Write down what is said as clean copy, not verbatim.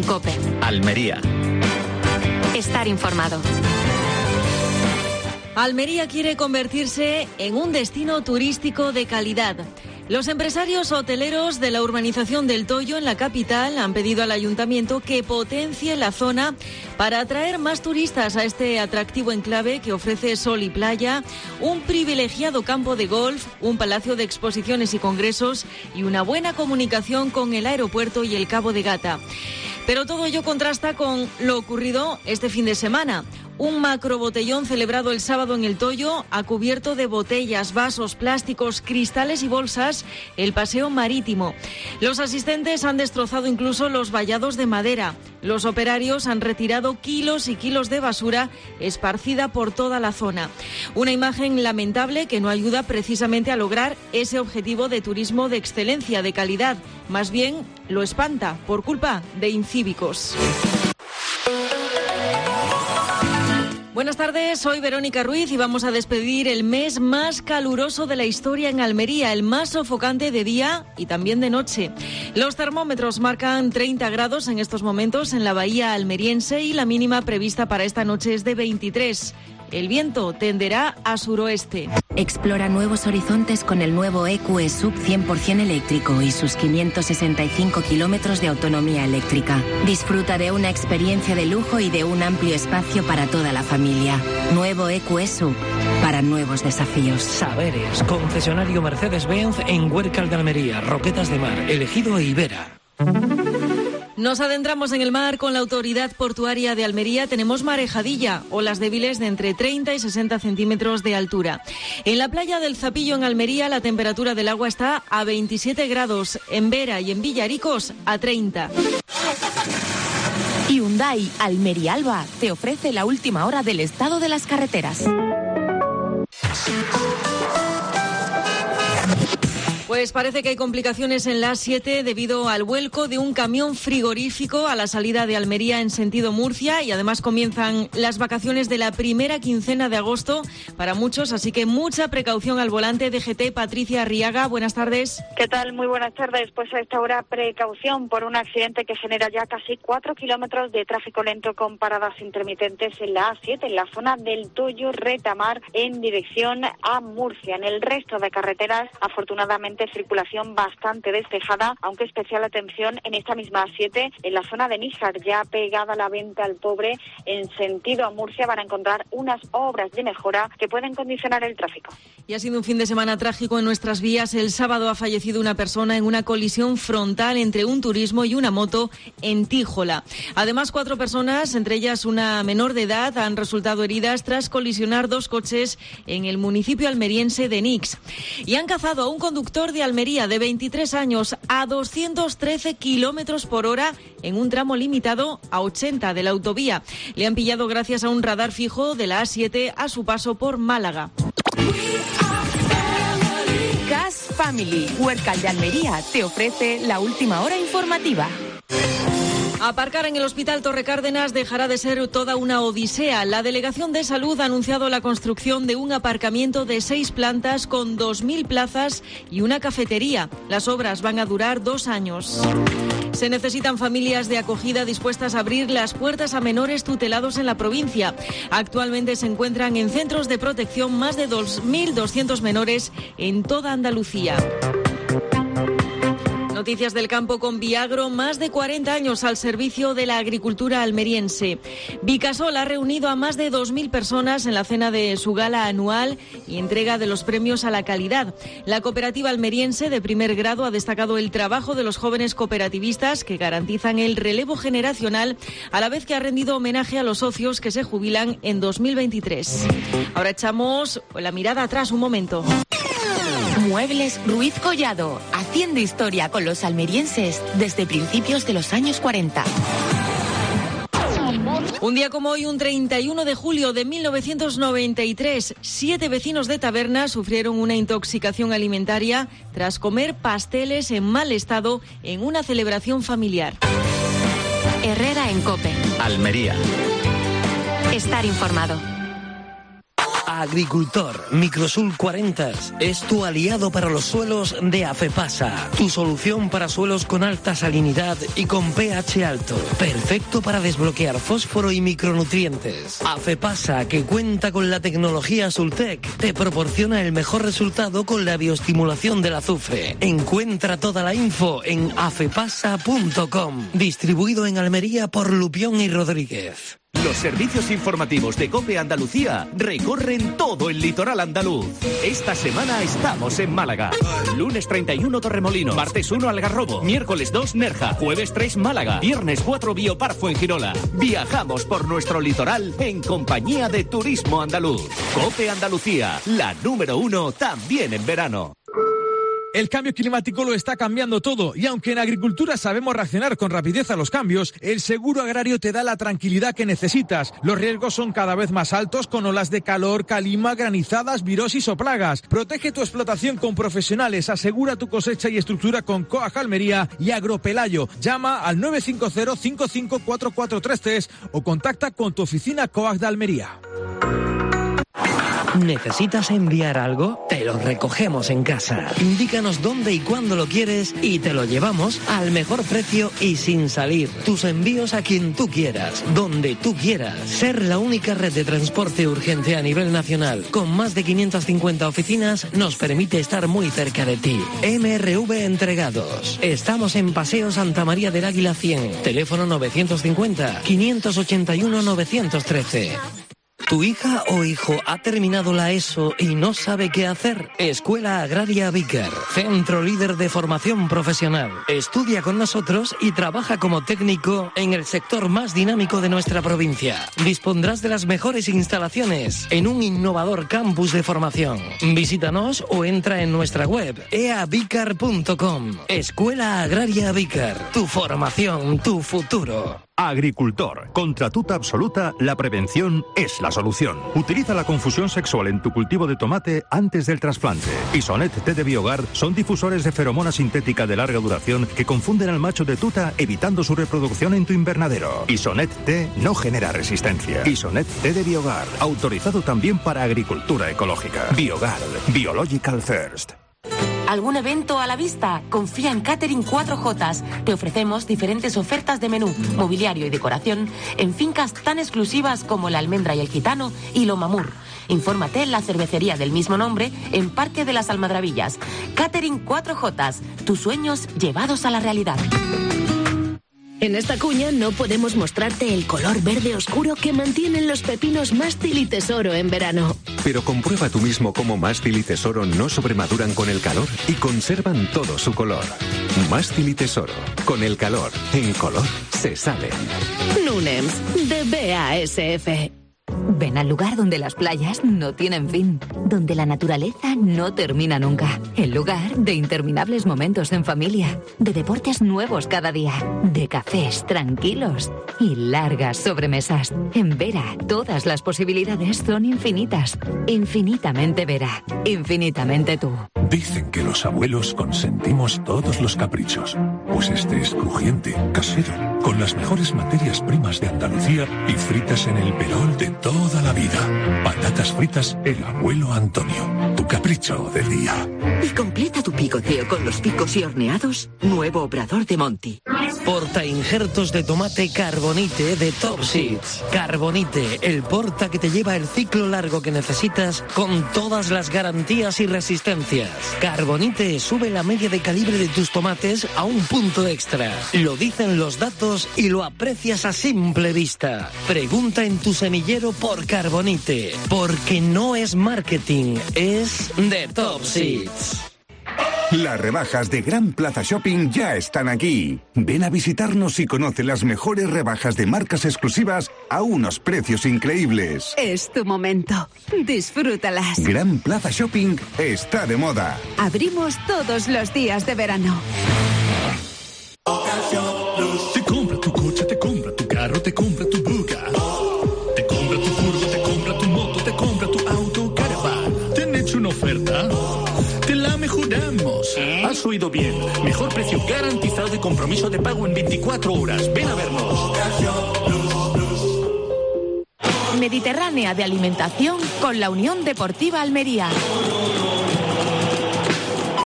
en COPE. Almería. Estar informado. Almería quiere convertirse en un destino turístico de calidad. Los empresarios hoteleros de la urbanización del Toyo, en la capital, han pedido al ayuntamiento que potencie la zona para atraer más turistas a este atractivo enclave que ofrece sol y playa, un privilegiado campo de golf, un palacio de exposiciones y congresos y una buena comunicación con el aeropuerto y el Cabo de Gata. Pero todo ello contrasta con lo ocurrido este fin de semana. Un macrobotellón celebrado el sábado en el Toyo ha cubierto de botellas, vasos, plásticos, cristales y bolsas el paseo marítimo. Los asistentes han destrozado incluso los vallados de madera. Los operarios han retirado kilos y kilos de basura esparcida por toda la zona. Una imagen lamentable que no ayuda precisamente a lograr ese objetivo de turismo de excelencia, de calidad. Más bien lo espanta por culpa de incívicos. Buenas tardes, soy Verónica Ruiz y vamos a despedir el mes más caluroso de la historia en Almería, el más sofocante de día y también de noche. Los termómetros marcan 30 grados en estos momentos en la bahía almeriense y la mínima prevista para esta noche es de 23. El viento tenderá a suroeste. Explora nuevos horizontes con el nuevo EQE Sub 100% eléctrico y sus 565 kilómetros de autonomía eléctrica. Disfruta de una experiencia de lujo y de un amplio espacio para toda la familia. Nuevo EQE Sub, para nuevos desafíos. Saberes, concesionario Mercedes-Benz en Huércal de Almería, Roquetas de Mar, Elegido e Ibera. Nos adentramos en el mar con la Autoridad Portuaria de Almería. Tenemos marejadilla, olas débiles de entre 30 y 60 centímetros de altura. En la playa del Zapillo, en Almería, la temperatura del agua está a 27 grados. En Vera y en Villaricos, a 30. Hyundai Almería Alba te ofrece la última hora del estado de las carreteras. Pues parece que hay complicaciones en la A7 debido al vuelco de un camión frigorífico a la salida de Almería en sentido Murcia y además comienzan las vacaciones de la primera quincena de agosto para muchos, así que mucha precaución al volante. DGT, Patricia Arriaga, buenas tardes. ¿Qué tal? Muy buenas tardes. Pues a esta hora precaución por un accidente que genera ya casi 4 kilómetros de tráfico lento con paradas intermitentes en la A7, en la zona del Toyo Retamar en dirección a Murcia. En el resto de carreteras, afortunadamente, circulación bastante despejada, aunque especial atención en esta misma A7, en la zona de Níjar, ya pegada a la Venta al Pobre, en sentido a Murcia, van a encontrar unas obras de mejora que pueden condicionar el tráfico. Y ha sido un fin de semana trágico en nuestras vías. El sábado ha fallecido una persona en una colisión frontal entre un turismo y una moto en Tíjola. Además, 4 personas, entre ellas una menor de edad, han resultado heridas tras colisionar 2 coches en el municipio almeriense de Nix. Y han cazado a un conductor de Almería de 23 años a 213 kilómetros por hora en un tramo limitado a 80 de la autovía. Le han pillado gracias a un radar fijo de la A7 a su paso por Málaga. Gas Family, Huércal de Almería, te ofrece la última hora informativa. Aparcar en el Hospital Torre Cárdenas dejará de ser toda una odisea. La Delegación de Salud ha anunciado la construcción de un aparcamiento de 6 plantas con 2.000 plazas y una cafetería. Las obras van a durar 2 años. Se necesitan familias de acogida dispuestas a abrir las puertas a menores tutelados en la provincia. Actualmente se encuentran en centros de protección más de 2.200 menores en toda Andalucía. Noticias del campo con Viagro, más de 40 años al servicio de la agricultura almeriense. Vicasol ha reunido a más de 2.000 personas en la cena de su gala anual y entrega de los premios a la calidad. La cooperativa almeriense de primer grado ha destacado el trabajo de los jóvenes cooperativistas que garantizan el relevo generacional, a la vez que ha rendido homenaje a los socios que se jubilan en 2023. Ahora echamos la mirada atrás un momento. Muebles Ruiz Collado, haciendo historia con los almerienses desde principios de los años 40. Un día como hoy, un 31 de julio de 1993, 7 vecinos de Taberna sufrieron una intoxicación alimentaria tras comer pasteles en mal estado en una celebración familiar. Herrera en COPE. Almería. Estar informado. Agricultor, Microsul 40 es tu aliado para los suelos de Afepasa. Tu solución para suelos con alta salinidad y con pH alto. Perfecto para desbloquear fósforo y micronutrientes. Afepasa, que cuenta con la tecnología Sultec, te proporciona el mejor resultado con la bioestimulación del azufre. Encuentra toda la info en afepasa.com. Distribuido en Almería por Lupión y Rodríguez. Los servicios informativos de COPE Andalucía recorren todo el litoral andaluz. Esta semana estamos en Málaga. Lunes 31 Torremolinos, martes 1 Algarrobo, miércoles 2 Nerja, jueves 3 Málaga, viernes 4 Biopar Fuengirola. Viajamos por nuestro litoral en compañía de Turismo Andaluz. COPE Andalucía, la número 1 también en verano. El cambio climático lo está cambiando todo y aunque en agricultura sabemos reaccionar con rapidez a los cambios, el seguro agrario te da la tranquilidad que necesitas. Los riesgos son cada vez más altos con olas de calor, calima, granizadas, virosis o plagas. Protege tu explotación con profesionales, asegura tu cosecha y estructura con Coag Almería y Agropelayo. Llama al 950-554433 o contacta con tu oficina Coag de Almería. ¿Necesitas enviar algo? Te lo recogemos en casa. Indícanos dónde y cuándo lo quieres y te lo llevamos al mejor precio y sin salir. Tus envíos a quien tú quieras, donde tú quieras. Ser la única red de transporte urgente a nivel nacional, con más de 550 oficinas, nos permite estar muy cerca de ti. MRV Entregados. Estamos en Paseo Santa María del Águila 100. Teléfono 950-581-913. ¿Tu hija o hijo ha terminado la ESO y no sabe qué hacer? Escuela Agraria Vícar, centro líder de formación profesional. Estudia con nosotros y trabaja como técnico en el sector más dinámico de nuestra provincia. Dispondrás de las mejores instalaciones en un innovador campus de formación. Visítanos o entra en nuestra web eavicar.com. Escuela Agraria Vícar, tu formación, tu futuro. Agricultor. Contra tuta absoluta, la prevención es la solución. Utiliza la confusión sexual en tu cultivo de tomate antes del trasplante. Isonet T de Biogar son difusores de feromona sintética de larga duración que confunden al macho de tuta evitando su reproducción en tu invernadero. Isonet T no genera resistencia. Isonet T de Biogar. Autorizado también para agricultura ecológica. Biogar. Biological First. ¿Algún evento a la vista? Confía en Catering 4J. Te ofrecemos diferentes ofertas de menú, mobiliario y decoración en fincas tan exclusivas como La Almendra y el Gitano y Lomamur. Infórmate en la cervecería del mismo nombre en Parque de las Almadrabillas. Catering 4J. Tus sueños llevados a la realidad. En esta cuña no podemos mostrarte el color verde oscuro que mantienen los pepinos Mástil y Tesoro en verano. Pero comprueba tú mismo cómo Mástil y Tesoro no sobremaduran con el calor y conservan todo su color. Mástil y Tesoro, con el calor, en color, se salen. Nunems, de BASF. Ven al lugar donde las playas no tienen fin, donde la naturaleza no termina nunca. El lugar de interminables momentos en familia, de deportes nuevos cada día, de cafés tranquilos y largas sobremesas. En Vera, todas las posibilidades son infinitas. Infinitamente Vera, infinitamente tú. Dicen que los abuelos consentimos todos los caprichos. Pues este es crujiente, casero, con las mejores materias primas de Andalucía y fritas en el perol de toda la vida. Patatas fritas El Abuelo Antonio, tu capricho del día. Y completa tu picoteo con los picos y horneados, nuevo obrador de Monty. Porta injertos de tomate Carbonite de Top Seeds. Carbonite, el porta que te lleva el ciclo largo que necesitas con todas las garantías y resistencias. Carbonite sube la media de calibre de tus tomates a un punto extra. Lo dicen los datos y lo aprecias a simple vista. Pregunta en tu semillero por Carbonite, porque no es marketing, es de Top Seeds. Las rebajas de Gran Plaza Shopping ya están aquí. Ven a visitarnos y conoce las mejores rebajas de marcas exclusivas a unos precios increíbles. Es tu momento. Disfrútalas. Gran Plaza Shopping está de moda. Abrimos todos los días de verano. Te compra tu coche, te compra tu carro, te compra tu buga. Te compra tu furgo, te compra tu moto, te compra tu auto, caravan. ¿Te han hecho una oferta? Te la mejoramos. Has oído bien. Mejor precio garantizado y compromiso de pago en 24 horas. Ven a vernos. mediterránea de alimentación con la Unión Deportiva Almería.